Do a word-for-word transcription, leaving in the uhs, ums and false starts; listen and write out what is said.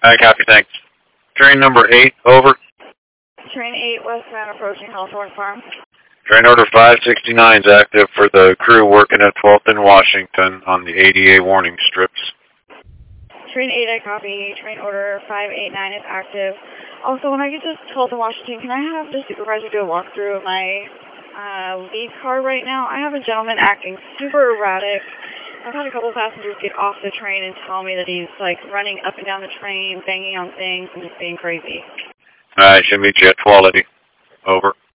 I copy, thanks. Train number eight, over. Train eight, westbound, approaching Hawthorne Farm. Train order five sixty-nine is active for the crew working at twelfth and Washington on the A D A warning strips. Train eight, I copy. Train order five eighty-nine is active. Also, when I get to twelfth and Washington, can I have the supervisor do a walkthrough of my uh, lead car right now? I have a gentleman acting super erratic. I've had a couple of passengers get off the train and tell me that he's like running up and down the train, banging on things, and just being crazy. Alright, should meet you at twelve eighty. Over.